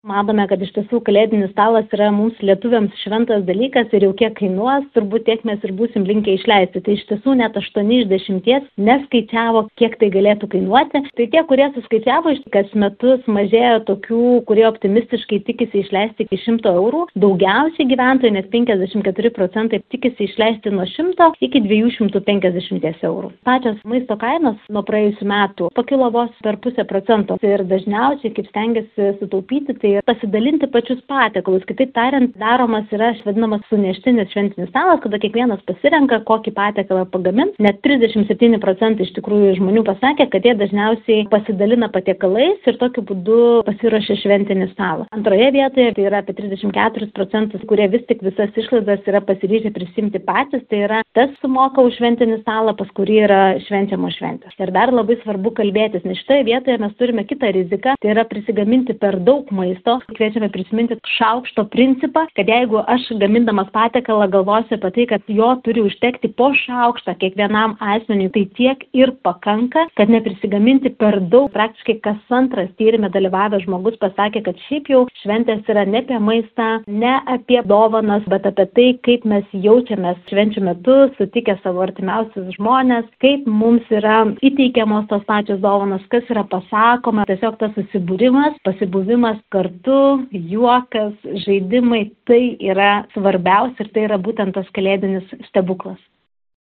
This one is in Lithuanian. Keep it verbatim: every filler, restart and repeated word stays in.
Matome, kad iš tiesų kalėdinis stalas yra mums lietuviams šventas dalykas ir jau kiek kainuos, turbūt tiek mes ir būsim linkę išleisti. Tai iš tiesų net aštuoni iš dešimties neskaičiavo, kiek tai galėtų kainuoti. Tai tie, kurie suskaičiavo, kas metus mažėjo tokių, kurie optimistiškai tikisi išleisti iki šimto eurų. Daugiausiai gyventojai, nes penkiasdešimt keturi procentai tikisi išleisti nuo šimto iki dviejų šimtų penkiasdešimties eurų. Pačios maisto kainos nuo praėjusių metų pakilo vos per pusę procento. Ir dažniausiai, kaip stengiasi sutaupyti, tai pasidalinti pačius patiekalus. Kitaip tariant, daromas yra vadinamas suneštinis šventinis stalas, kada kiekvienas pasirenka, kokį patiekalą pagamins. Net trisdešimt septyni procentai iš tikrųjų žmonių pasakė, kad jie dažniausiai pasidalina patiekalais ir tokiu būdu pasiruošia šventinį stalą. Antroje vietoje tai yra apie trisdešimt keturis procentus, kurie vis tik visas išlaidas yra pasiryžę prisimti patys. Tai yra tas sumoka už šventinį stalą, pas kurį yra švenčiamos šventės. Ir dar labai svarbu kalbėtis, nes šitoje vietoje mes turime kitą riziką, tai yra prisigaminti per daug maisto. Kviečiame prisiminti šaukšto principą, kad jeigu aš gamindamas patiekalą galvosiu apie tai, kad jo turi užtekti po šaukštą kiekvienam asmeniui, tai tiek ir pakanka, kad neprisigaminti per daug. Praktiškai kas antras tyrime dalyvavęs žmogus pasakė, kad šiaip jau šventės yra ne apie maistą, ne apie dovanas, bet apie tai, kaip mes jaučiamės švenčių metu, sutikę savo artimiausius žmonės, kaip mums yra įteikiamos tos pačios dovanos, kas yra pasakoma, tiesiog tas susibūrimas, pasibuvimas kartu, juokas, žaidimai, tai yra svarbiausia ir tai yra būtent tas kalėdinis stebuklas.